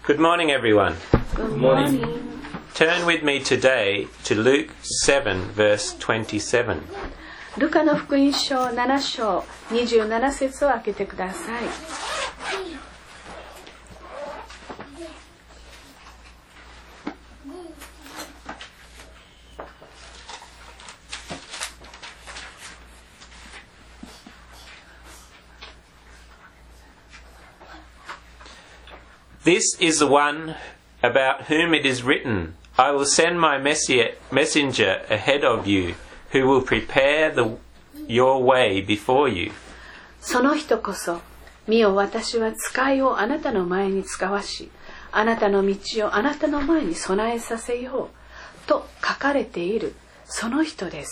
Good morning, everyone. Good morning. Turn with me today to Luke 7, verse 27. ルカの福音書7章27節を開けてください。 This is the one about whom it is written, I will send my messenger ahead of you, who will prepare your way before you. その人こそ、見よ私は使いをあなたの前に使わし、あなたの道をあなたの前に備えさせよう、と書かれている、その人です。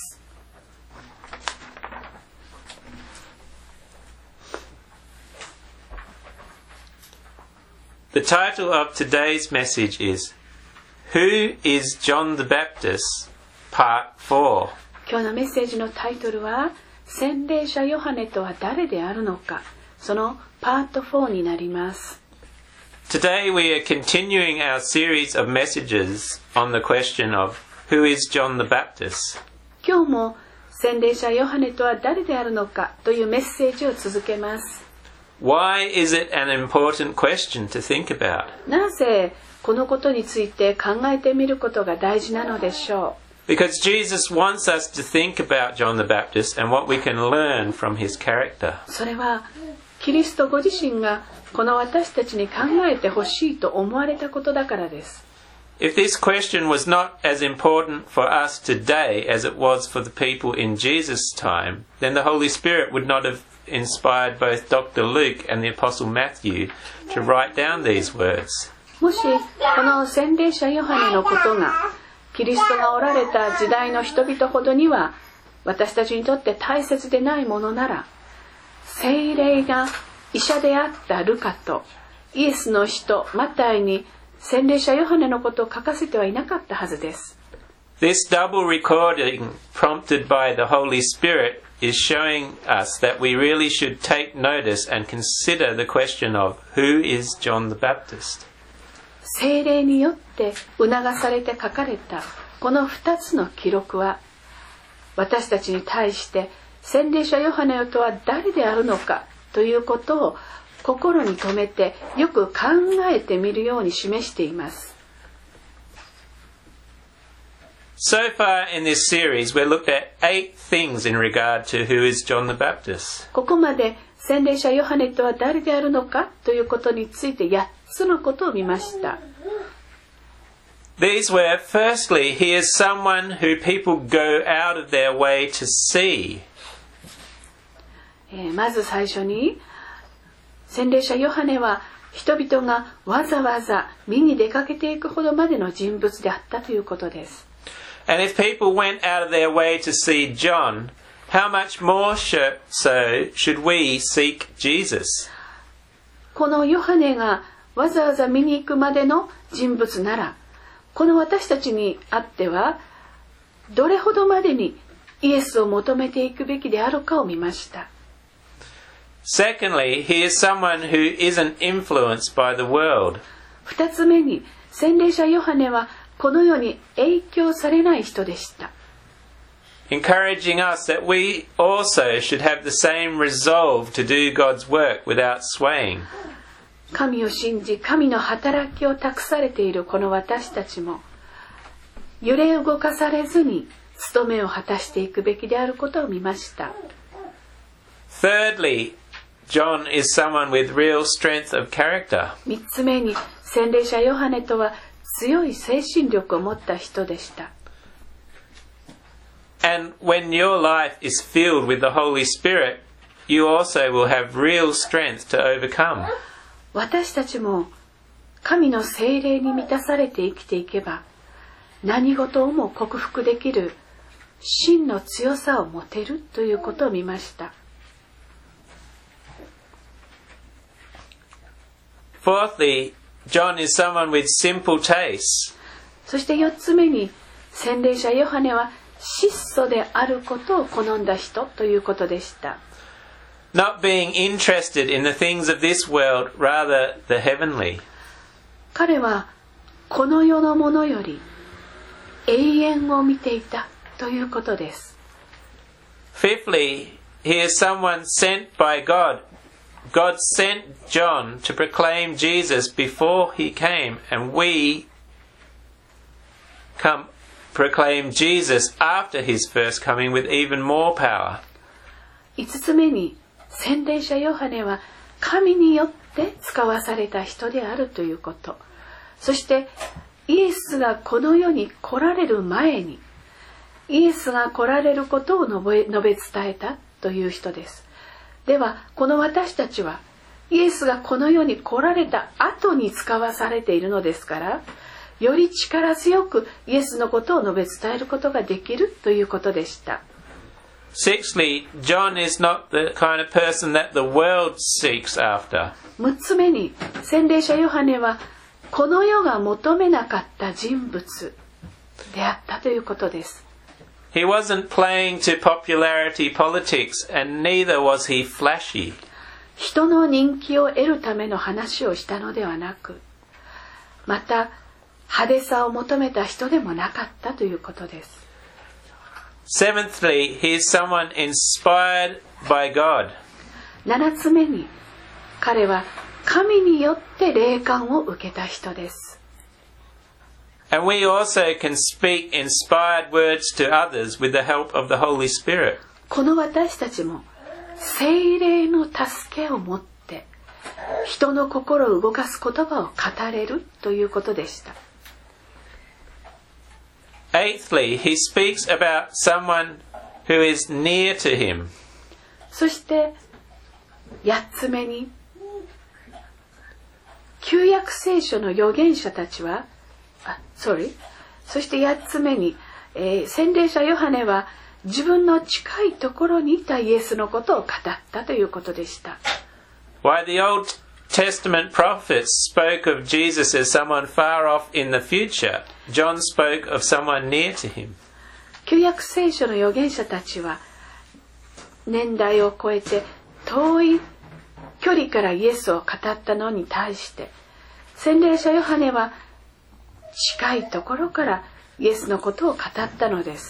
The title of today's message is, Who is John the Baptist? Part 4. 今日のメッセージのタイトルは、洗礼者ヨハネとは誰であるのか、そのパート4になります。 Today we are continuing our series of messages on the question of, Who is John the Baptist? 今日も洗礼者ヨハネとは誰であるのかというメッセージを続けます。 Why is it an important question to think about? なぜこのことについて考えてみることが大事なのでしょう。 Because Jesus wants us to think about John the Baptist and what we can learn from his character. それはキリストご自身がこの私たちに考えてほしいと思われたことだからです。 If this question was not as important for us today as it was for the people in Jesus' time, then the Holy Spirit would not have inspired both Dr. Luke and the Apostle Matthew to write down these words. もしこの洗礼者ヨハネのことがキリストがおられた時代の人々ほどには私たちにとって大切でないものなら、聖霊が医者であったルカとイエスの使徒マタイに洗礼者ヨハネのことを書かせてはいなかったはずです。 This double recording prompted by the Holy Spirit is showing us that we really should take notice and consider the question of who is John the Baptist. 聖霊によって促されて書かれたこの2つの記録は私たちに対して洗礼者ヨハネとは誰であるのかということを心に留めてよく考えてみるように示しています。 So far in this series, we've looked at 8 things in regard to who is John the Baptist. ここまで洗礼者ヨハネとは誰であるのかということについて8つのことを見ました。 These were, firstly, he is someone who people go out of their way to see. まず最初に、洗礼者ヨハネは人々がわざわざ見に出かけていくほどまでの人物であったということです。 And if people went out of their way to see John, how much more so should we seek Jesus? このヨハネがわざわざ見に行くまでの人物なら、この私たちにあってはどれほどまでにイエスを求めていくべきであるかを見ました。 Secondly, he is someone who isn't influenced by the world. 2つ目に、洗礼者ヨハネはこの世に影響されない人でした。 Encouraging us that we also should have the same resolve to do God's work without swaying. 神を信じ、神の働きを託されているこの私たちも、揺れ動かされずに務めを果たしていくべきであることを見ました。 Thirdly, John is someone with real strength of character. 3つ目に、洗礼者ヨハネとは強い精神力を持った人でした。 And when your life is filled with the Holy Spirit, you also will have real strength to overcome. 私たちも神の聖霊に満たされて生きていけば、何事をも克服できる真の強さを持てるということを見ました。 Fourthly, John is someone with simple tastes. そして4つ目に、洗礼者ヨハネは質素であることを好んだ人ということでした。 Not being interested in the things of this world, rather the heavenly. 彼はこの世のものより永遠を見ていたということです。 Fifthly, he is someone sent by God. God sent John to proclaim Jesus before he came, and we proclaim Jesus after his first coming with even more power. 5つ目に、洗礼者ヨハネは神によって使わされた人であるということ。そしてイエスがこの世に来られる前に、イエスが来られることを述べ伝えたという人です。では、この私たちはイエスがこの世に来られた後に使わされているのですから、より力強くイエスのことを述べ伝えることができるということでした。 Sixthly, John is not the kind of person that the world seeks after. 6つ目に、洗礼者ヨハネはこの世が求めなかった人物であったということです。 He wasn't playing to popularity politics, and neither was he flashy. 人の人気を得るための話をしたのではなく、また派手さを求めた人でもなかったということです。 Seventhly, he is someone inspired by God. 7つ目に、彼は神によって霊感を受けた人です。 And we also can speak inspired words to others with the help of the Holy Spirit. この私たちも聖霊の助けを持って人の心を動かす言葉を語れるということでした。 Eighthly, he speaks about someone who is near to him. そして8つ目に、旧約聖書の預言者たちはそして8つ目に、洗礼者ヨハネは自分の近いところにいたイエスのことを語ったということでした。 While the Old Testament prophets spoke of Jesus as someone far off in the future, John spoke of someone near to him. 旧約聖書の預言者たちは年代を超えて遠い距離からイエスを語ったのに対して、洗礼者ヨハネは近いところからイエスのことを語ったのです。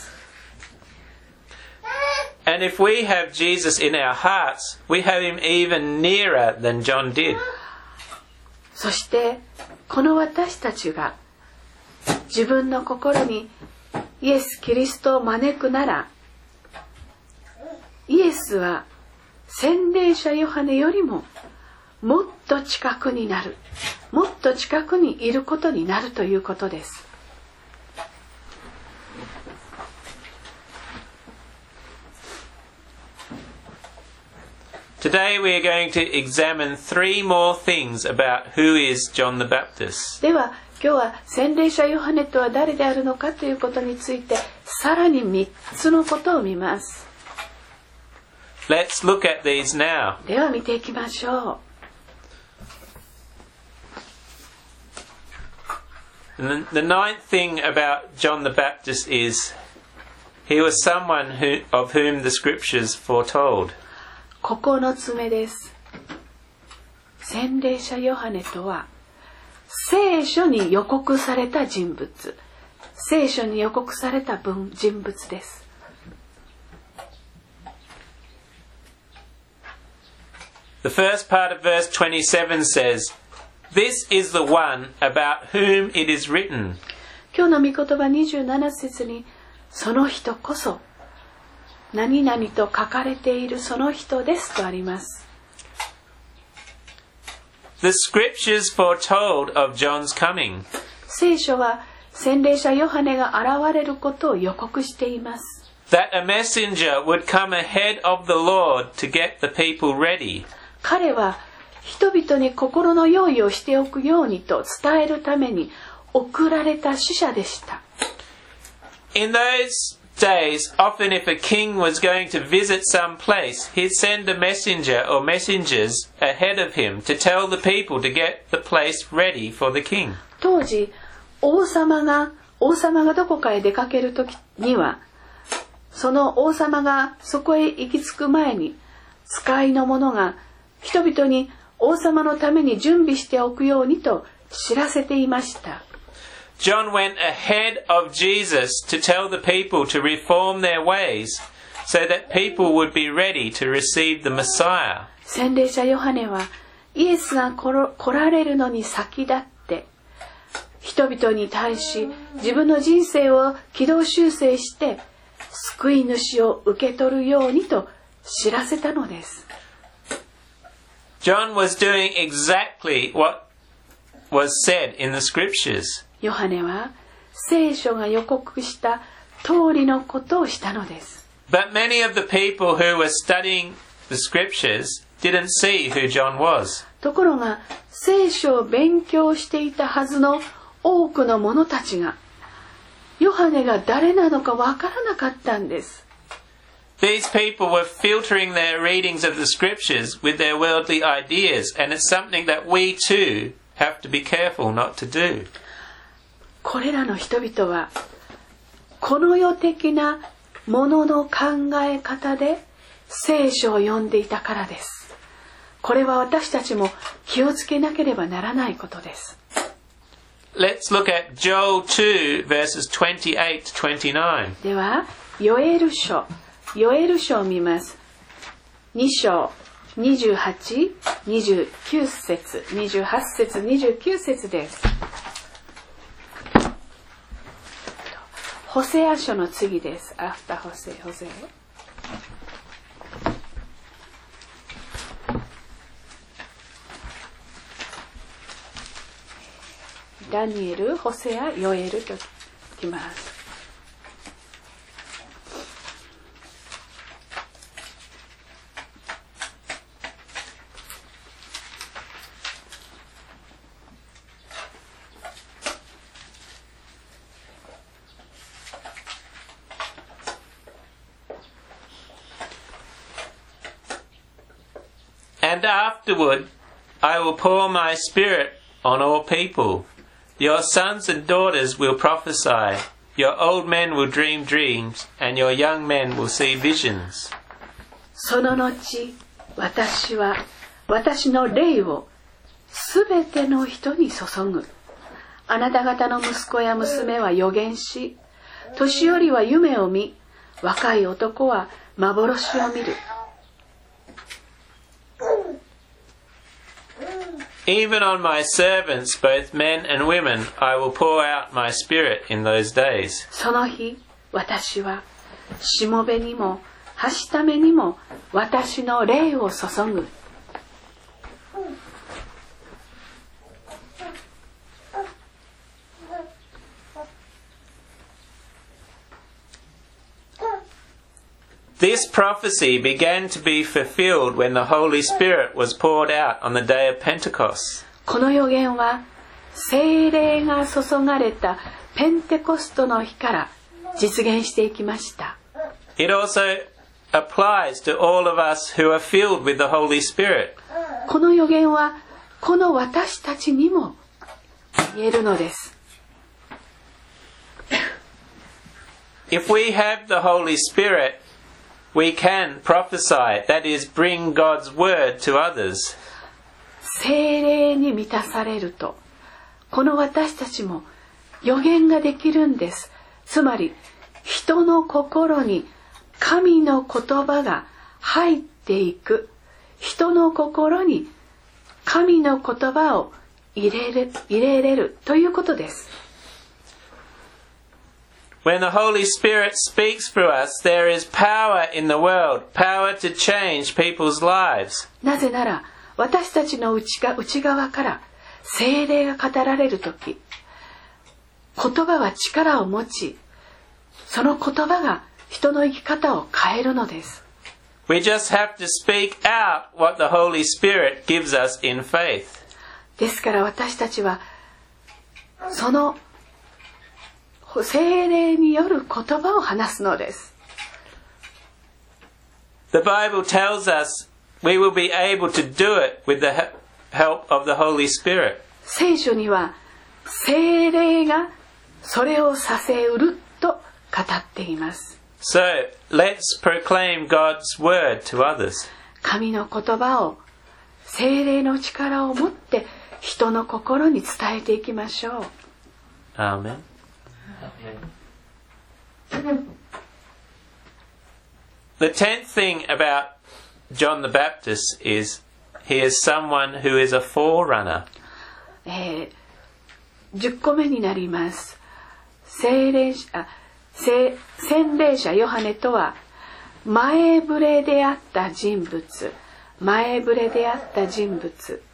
And if we have Jesus in our hearts, we have him even nearer than John did. そしてこの私たちが自分の心にイエス・キリストを招くなら、イエスは洗礼者ヨハネよりももっと近くになる、もっと近くにいることになるということです。 Today we are going to examine 3 more things about who is John the Baptist. では今日は洗礼者ヨハネとは誰であるのかということについてさらに3つのことを見ます。 Let's look at these now. では見ていきましょ The 9th thing about John the Baptist is he was someone of whom the scriptures foretold. 9つ目です。洗礼者ヨハネとは聖書に予告された人物、聖書に予告された人物です。 The first part of verse 27 says, This is the one about whom it is written. 今日の御言葉27節に、その人こそ何々と書かれているその人ですとあります。 The scriptures foretold of John's coming. 聖書は洗礼者ヨハネが現れることを予告しています。 That a messenger would come ahead of the Lord to get the people ready. 彼は人々に心の用意をしておくようにと伝えるために送られた使者でした。 In those days, often if a king was going to visit some place, he'd send a messenger or messengers ahead of him to tell the people to get the place ready for the king. 当時、王様がどこかへ出かけるときには、その王様がそこへ行き着く前に、使いの者が人々に王様のために準備しておくようにと知らせていました。 John went ahead of Jesus to tell the people to reform their ways so that people would be ready to receive the Messiah. 洗礼者ヨハネはイエスが来られるのに先立って人々に対し自分の人生を軌道修正して救い主を受け取るようにと知らせたのです。 John was doing exactly what was said in the scriptures. ヨハネは聖書が予告した通りのことをしたのです。 But many of the people who were studying the scriptures didn't see who John was. ところが聖書を勉強していたはずの多くの者たちがヨハネが誰なのかわからなかったんです。 These people were filtering their readings of the scriptures with their worldly ideas, and it's something that we too have to be careful not to do. これらの人々はこの世的なものの考え方で聖書を読んでいたからです。これは私たちも気をつけなければならないことです。 Let's look at Joel 2 verses 28 to 29. では、ヨエル書を見ます。2章28、29節、28節、29節です。ホセア書の次です。アフターホセダニエル、ホセア、ヨエルときます。 And afterward I will pour my spirit on all people. Your sons and daughters will prophesy. Your old men will dream dreams, and your young men will see visions. その後、私は私の霊をすべての人に注ぐ。あなた方の息子や娘は預言し、年寄りは夢を見、若い男は幻を見る。 Even on my servants, both men and women, I will pour out my spirit in those days. その日、私はしもべにもはしためにも私の霊を注ぐ。 This prophecy began to be fulfilled when the Holy Spirit was poured out on the day of Pentecost. この予言は聖霊が注がれたペンテコストの日から実現していきました。 It also applies to all of us who are filled with the Holy Spirit. この予言はこの私たちにも言えるのです。 If we have the Holy Spirit, we can prophesy, that is, bring God's word to others. 聖霊に満たされると、この私たちも予言ができるんです。つまり、人の心に神の言葉が入っていく。人の心に神の言葉を入れれるということです。 When the Holy Spirit speaks through us, there is power in the world, power to change people's lives. なぜなら、私たちの内側から聖霊が語られるとき、言葉は力を持ち、その言葉が人の生き方を変えるのです。 We just have to speak out what the Holy Spirit gives us in faith. ですから私たちは、その聖霊による言葉を話すのです。 The Bible tells us we will be able to do it with the help of the Holy Spirit. 聖書には聖霊がそれをさせうると語っています。 So, let's proclaim God's word to others. 神の言葉を聖霊の力を持って人の心に伝えていきましょう。 Amen. The 10th thing about John the Baptist is he is someone who is a forerunner. 10個目になります。洗礼者ヨハネとは前触れであった人物。前触れであった人物。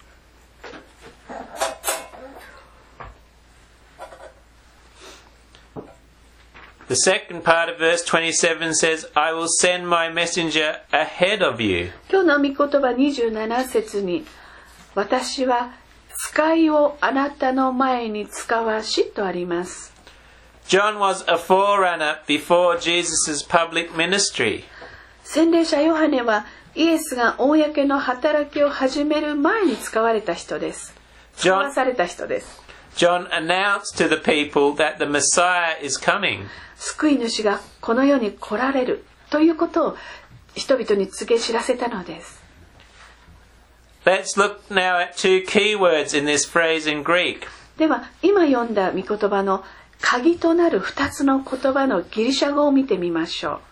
The second part of verse 27 says, I will send my messenger ahead of you. 今日の御言葉27節に、私は使いをあなたの前に使わしとあります。 John was a forerunner before Jesus' public ministry. 洗礼者ヨハネはイエスが公の働きを始める前に使われた人です。使わされた人です。 John announced to the people that the Messiah is coming. 救い主がこの世に来られるということを人々に告げ知らせたのです。 Let's look now at two key words in this phrase in Greek. では今読んだ御言葉の鍵となる2つの言葉のギリシャ語を見てみましょう。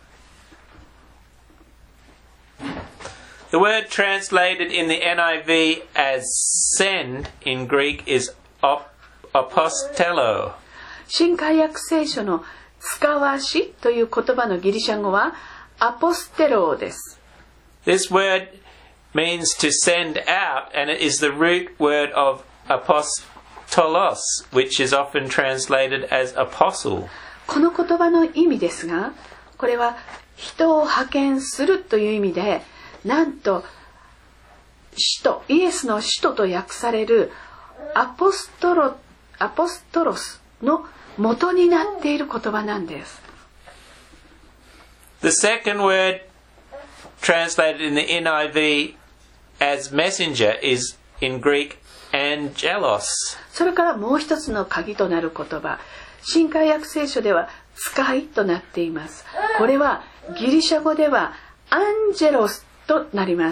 The word translated in the NIV as send in Greek is apostello. 新海訳聖書の使わしという言葉のギリシャ語はアポステローです。 This word means to send out, and it is the root word of apostolos, which is often translated as apostle. この言葉の意味ですが、これは人を派遣するという意味で、なんと使徒、イエスの使徒と訳されるアポストロスの元になっている言葉なんです。 The second word translated in the NIV as messenger is in Greek angelos. それからもう一つの鍵となる言葉、新海訳聖書では使いとなっています。これはギリシャ語ではアンジェロスとなります。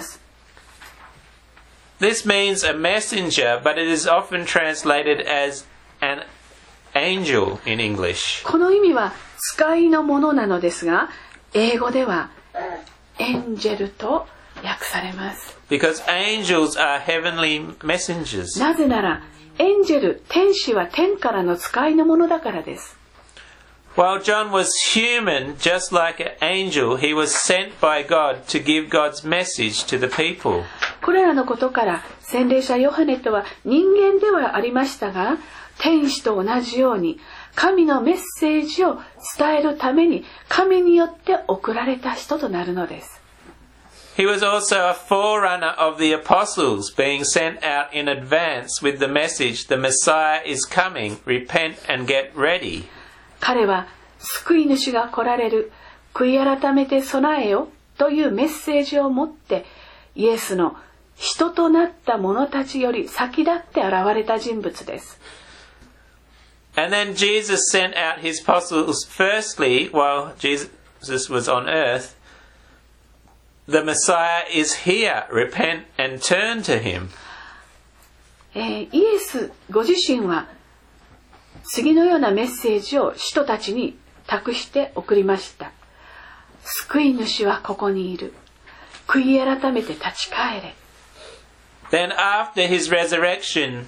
This means a messenger, but it is often translated as an angel in English. この意味は使いのものなのですが、英語ではエンジェルと訳されます。 Because angels are heavenly messengers. なぜならエンジェル、天使は天からの使いのものだからです。 While John was human, just like an angel, he was sent by God to give God's message to the people. これらのことから洗礼者ヨハネとは人間ではありましたが、天使と同じように神のメッセージを伝えるために神によって送られた人となるのです。 He was also a forerunner of the apostles, being sent out in advance with the message, the Messiah is coming, repent and get ready. 彼は救い主が来られる、悔い改めて備えよというメッセージを持ってイエスの人となった者たちより先立って現れた人物です。 And then Jesus sent out his apostles firstly while Jesus was on earth. The Messiah is here. Repent and turn to him. イエスご自身は次のようなメッセージを使徒たちに託して送りました。救い主はここにいる。悔い改めて立ち返れ。 Then after his resurrection,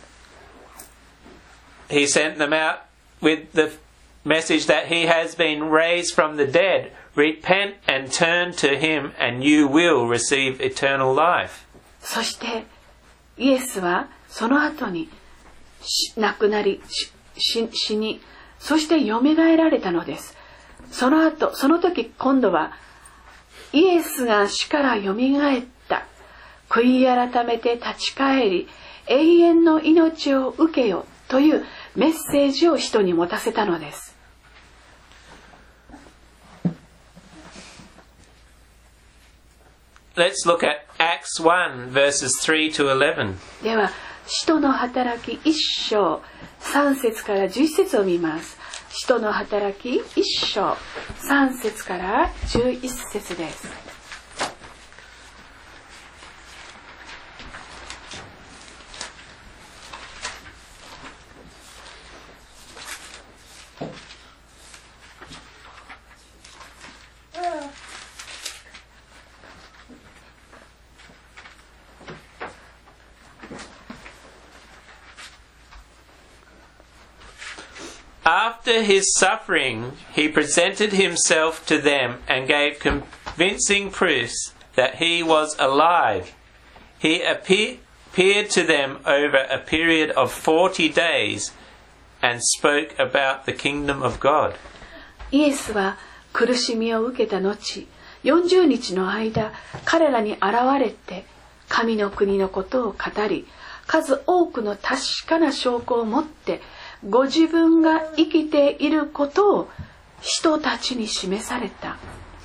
he sent them out with the message that he has been raised from the dead. Repent and turn to him and you will receive eternal life. そしてイエスはその後に亡くなり死に、そしてよみがえられたのです。その時今度はイエスが死からよみがえった。悔い改めて立ち返り、永遠の命を受けよというメッセージを人に持たせたのです。 Let's look at Acts 1 verses 3 to 11. では、使徒の働き1章3節から11節を見ます。使徒の働き1章3節から11節です。 After his suffering, he presented himself to them and gave convincing proofs that he was alive. He appeared to them over a period of 40 days and spoke about the kingdom of God. イエスは苦しみを受けた後、40日の間、彼らに現れて、神の国のことを語り、数多くの確かな証拠を持って、ご自分が生きていることを人たちに示された。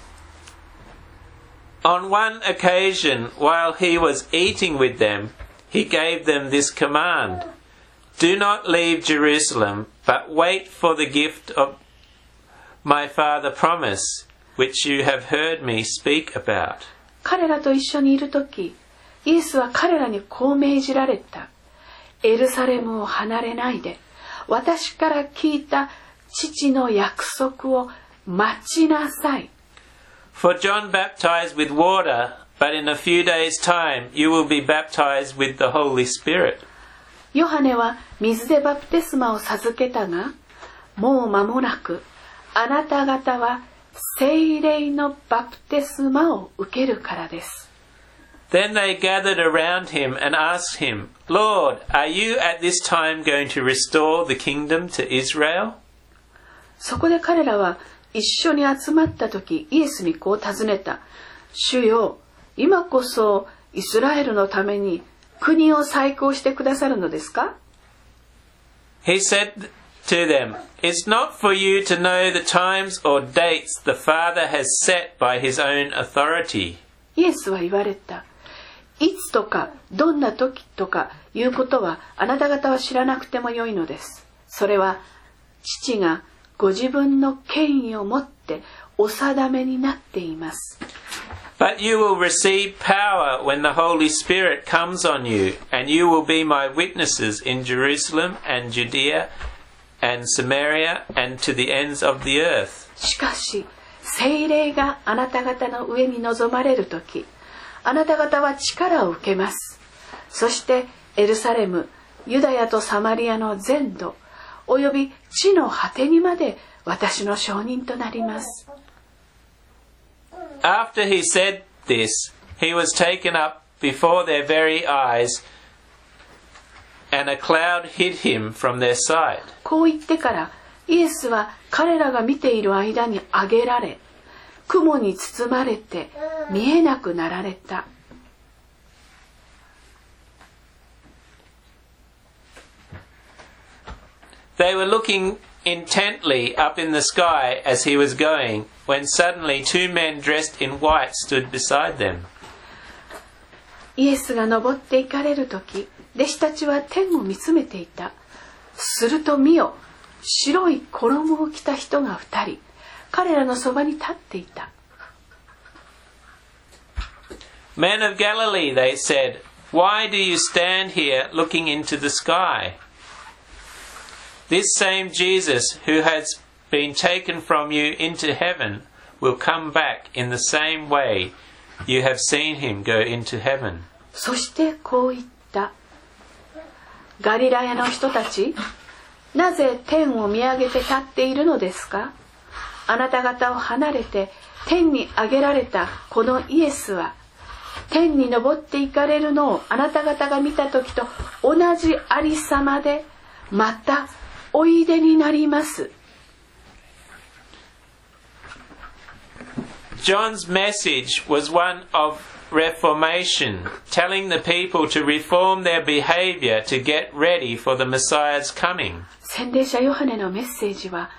On one occasion, while he was eating with them, he gave them this command: Do not leave Jerusalem, but wait for the gift of my Father promised, which you have heard me speak about. 彼らと一緒にいるとき、イエスは彼らにこう命じられた。エルサレムを離れないで、私から聞いた父の約束を待ちなさい。 For John baptized with water, but in a few days' time you will be baptized with the Holy Spirit. ヨハネは水でバプテスマを授けたが、もう間もなくあなた方は聖霊のバプテスマを受けるからです。 Then they gathered around him and asked him, Lord, are you at this time going to restore the kingdom to Israel? そこで彼らは一緒に集まった時、イエスにこう尋ねた。主よ、今こそイスラエルのために国を再興してくださるのですか？ He said to them, It's not for you to know the times or dates the Father has set by his own authority. イエスは言われた。いつとかどんな時とかいうことはあなた方は知らなくてもよいのです。それは父がご自分の権威を持ってお定めになっています。 But you will receive power when the Holy Spirit comes on you, and you will be my witnesses in Jerusalem and Judea and Samaria and to the ends of the earth. しかし、聖霊があなた方の上に臨まれるとき、あなた方は力を受けます。そしてエルサレム、ユダヤとサマリアの全土、および地の果てにまで私の証人となります。 After he said this, he was taken up before their very eyes, and a cloud hid him from their sight. こう言ってから、イエスは彼らが見ている間に上げられ、雲に包まれて見えなくなられた。 They were looking intently up in the sky as he was going, when suddenly two men dressed in white stood beside them. イエスが登って行かれるとき、弟子たちは天を見つめていた。すると見よ、白い衣を着た人が二人、彼らのそばに立っていた。 Men of Galilee, they said, why do you stand here looking into the sky? This same Jesus who has been taken from you into heaven will come back in the same way you have seen him go into heaven. そしてこう言った。ガリラヤの人たち、なぜ天を見上げて立っているのですか？あなた方を離れて天に上げられたこのイエスは、天に昇って行かれるのをあなた方が見た時と同じありさまでまたおいでになります。 John's message was one of reformation, telling the people to reform their behavior to get ready for the Messiah's coming. 洗礼者ヨハネのメッセージは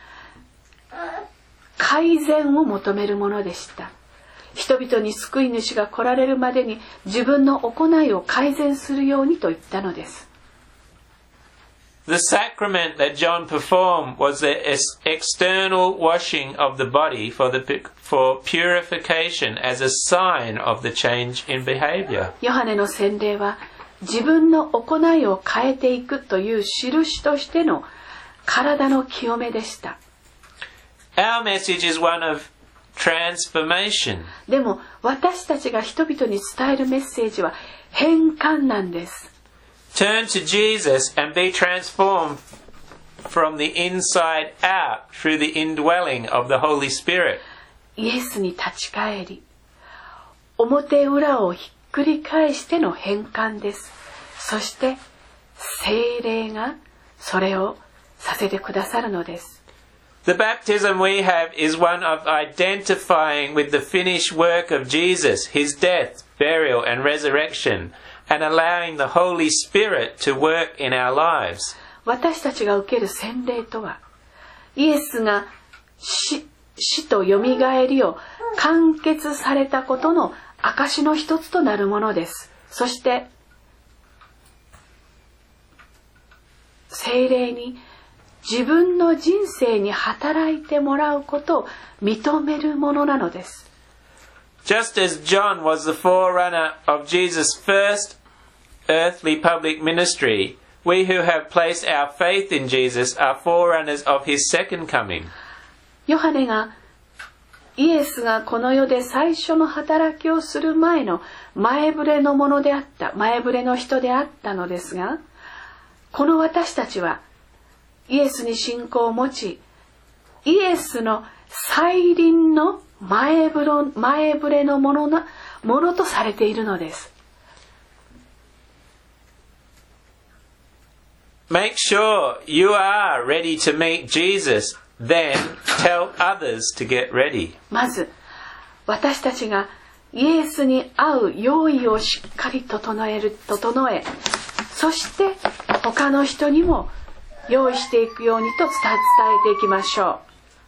改善を求めるものでした。人々に救い主が来られるまでに自分の行いを改善するようにと言ったのです。 The sacrament that John performed was the external washing of the body for purification as a sign of the change in behavior. ヨハネの洗礼は自分の行いを変えていくという印としての体の清めでした。 Our message is one of transformation. でも私たちが人々に伝えるメッセージは変換なんです。 Turn to Jesus and be transformed from the inside out through the indwelling of the Holy Spirit. イエスに立ち返り、表裏をひっくり返しての変換です。そして聖霊がそれをさせてくださるのです。 The baptism we have is one of identifying with the finished work of Jesus, his death, burial and resurrection, and allowing the Holy Spirit to work in our lives. 私たちが受ける洗礼とは、イエスが死とよみがえりを完結されたことの証の一つとなるものです。そして聖霊に自分の人生に働いてもらうことを認めるものなのです。 Just as John was the forerunner of Jesus' first earthly public ministry, we who have placed our faith in Jesus are forerunners of his second coming. ヨハネがイエスがこの世で最初の働きをする前の前触れのものであった、前触れの人であったのですが、この私たちはイエスに信仰を持ち、イエスの再臨の前触れのものとされているのです。 Make sure you are ready to meet Jesus, then tell others to get ready. まず私たちがイエスに会う用意をしっかり整え、そして他の人にも用意していくようにと伝えていきましょ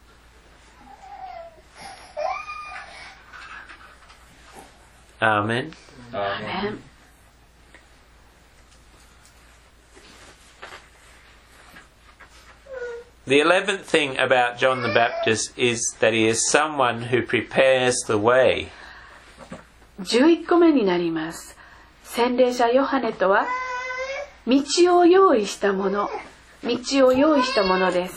う。アーメン。 アーメン。 The 11th thing about John the Baptist is that he is someone who prepares the way. 11個目になります。洗礼者ヨハネとは道を用意したものです。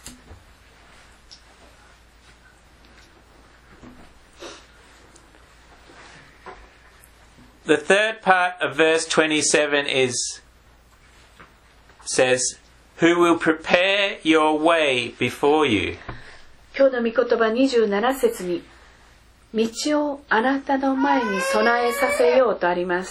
The third part of verse 27 says, Who will prepare your way before you? 今日の御言葉27節に、道をあなたの前に備えさせようとあります。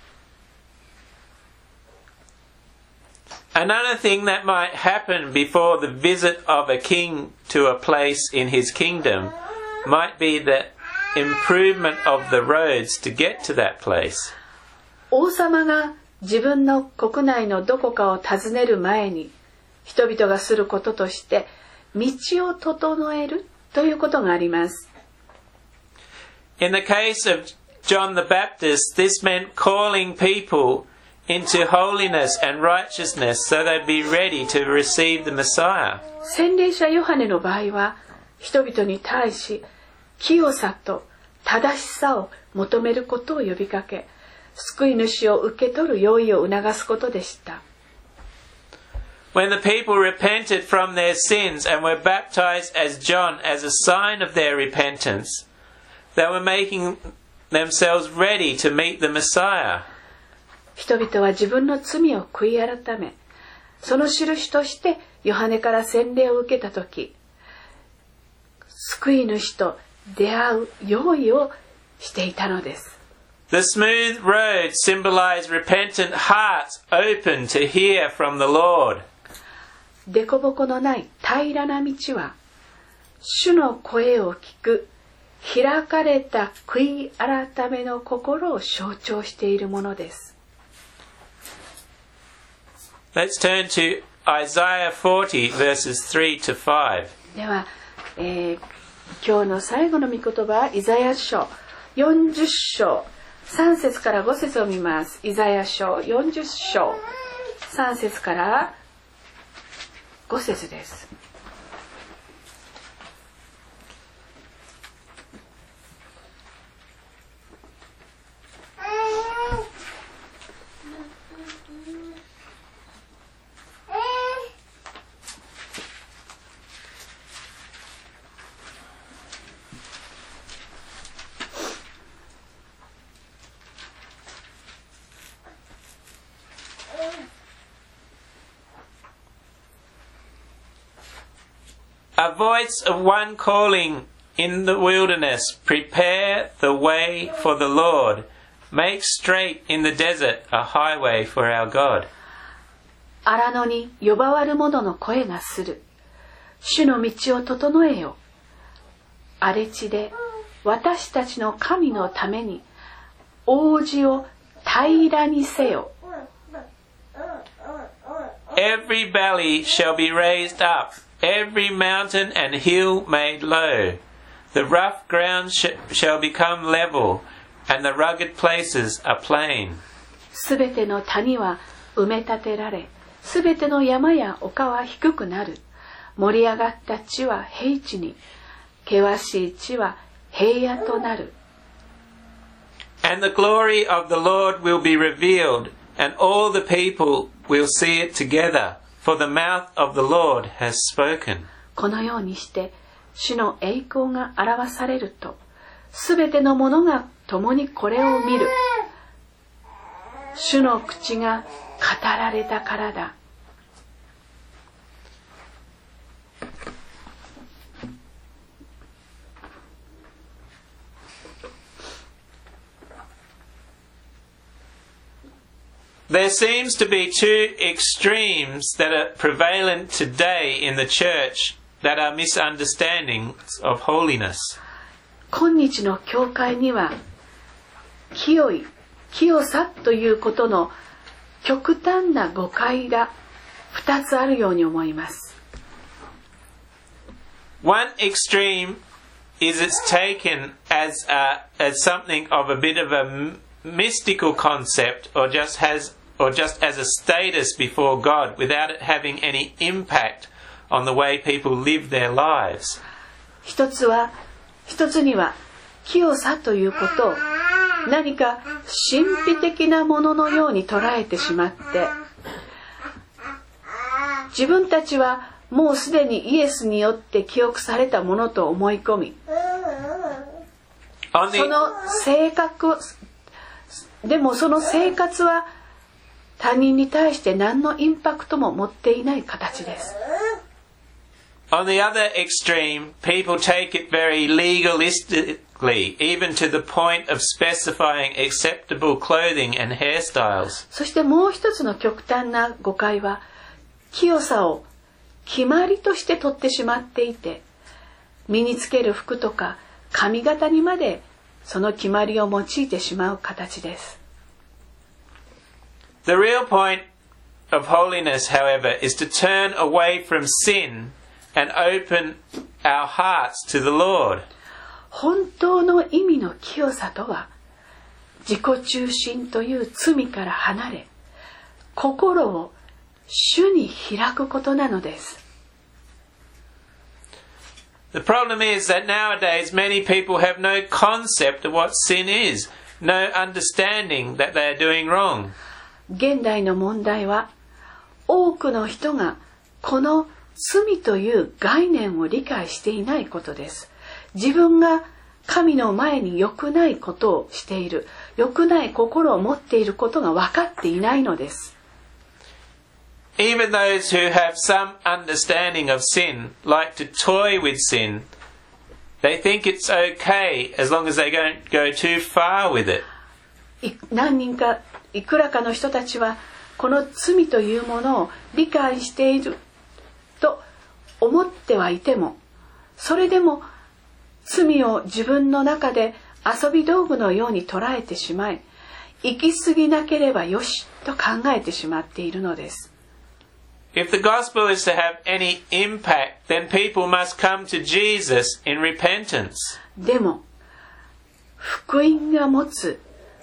Another thing that might happen before the visit of a king to a place in his kingdom might be the improvement of the roads to get to that place. 王様が自分の国内のどこかを訪ねる前に人々がすることとして道を整えるということがあります。 In the case of John the Baptist, this meant calling people into holiness and righteousness so they'd be ready to receive the Messiah. 洗礼者ヨハネの場合は人々に対し清さと正しさを求めることを呼びかけ、救い主を受け取る用意を促すことでした。 When the people repented from their sins and were baptized as John as a sign of their repentance, they were making themselves ready to meet the Messiah. 人々は自分の罪を悔い改め、その印としてヨハネから洗礼を受けたとき、救い主と出会う用意をしていたのです。 The smooth road symbolized repentant hearts open to hear from the Lord. でこぼこのない平らな道は、主の声を聞く開かれた悔い改めの心を象徴しているものです。 Let's turn to Isaiah 40 verses 3 to 5. では、今日の最後の御言葉、イザヤ書40章3節から5節を見ます。イザヤ書40章3節から5節です。 A voice of one calling in the wilderness, prepare the way for the Lord. Make straight in the desert a highway for our God. 荒野に呼ばわる者の声がする。主の道を整えよ。荒れ地で私たちの神のために王子を平らにせよ。 Every valley shall be raised up, every mountain and hill made low. The rough ground shall become level, and the rugged places a plain. すべての谷は埋め立てられ、すべての山や丘は低くなる。盛り上がった地は平地に、険しい地は平野となる。 And the glory of the Lord will be revealed, and all the people will see it together, for the mouth of the Lord has spoken. このようにして、主の栄光が表されると、すべての者が共にこれを見る。主の口が語られたからだ。 There seems to be two extremes that are prevalent today in the church that are misunderstandings of holiness. 今日の教会には、清さということの極端な誤解が2つあるように思います。 One extreme is it's taken as something of a bit of a mystical concept, or just as a status before God, without it having any impact on the way people live their lives. 一つには清さということを何か神秘的なもののように捉えてしまって、自分たちはもうすでにイエスによって記憶されたものと思い込み、その生活は他人に対して何のインパクトも持っていない形です。 On the other extreme, people take it very legalistically, even to the point of specifying acceptable clothing and hairstyles. そしてもう一つの極端な誤解は、清さを決まりとして取ってしまっていて、身につける服とか髪型にまでその決まりを用いてしまう形です。 The real point of holiness, however, is to turn away from sin and open our hearts to the Lord. 本当の意味の清さとは、自己中心という罪から離れ、心を主に開くことなのです。 The problem is that nowadays many people have no concept of what sin is, no understanding that they are doing wrong. 現代の問題は、多くの人がこの罪という概念を理解していないことです。自分が神の前に良くないことをしている、良くない心を持っていることが分かっていないのです。 Even those who have some understanding of sin like to toy with sin. They think it's okay as long as they don't go too far with it. いくらかの人たちはこの罪というものを理解していると思ってはいても、それでも罪を自分の中で遊び道具のように捉えてしまい、行き過ぎなければよしと考えてしまっているのです。 If the gospel is to have any impact, then people must come to Jesus in repentance. でも、福音が持つ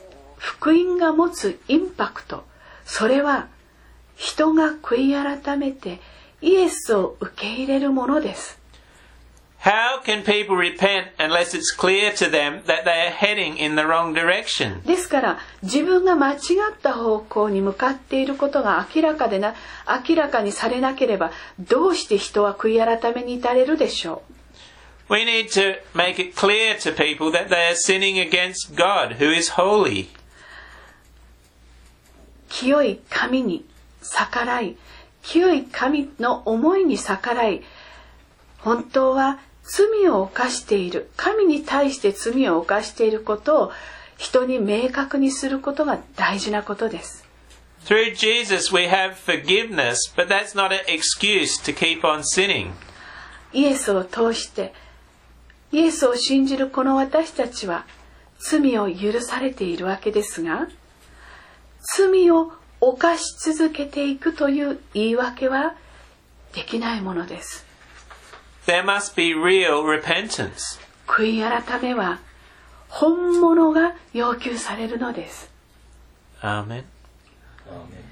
インパクト、それは人が悔い改めてイエスを受け入れるものです。 How can people repent unless it's clear to them that they are heading in the wrong direction? ですから自分が間違った方向に向かっていることが明らかにされなければ、どうして人は悔い改めに至れるでしょう。We need to make it clear to people that they are sinning against God, who is holy. 清い神に逆らい、清い神の思いに逆らい、 本当は罪を犯している、神に対して罪を犯していることを人に明確にすることが大事なことです。 Through Jesus we have forgiveness, but that's not an excuse to keep on sinning. イエスを通して、イエスを信じるこの私たちは罪を許されているわけですが、罪を犯し続けていくという言い訳はできないものです。 There must be real repentance. 悔い改めは本物が要求されるのです。 Amen. Amen.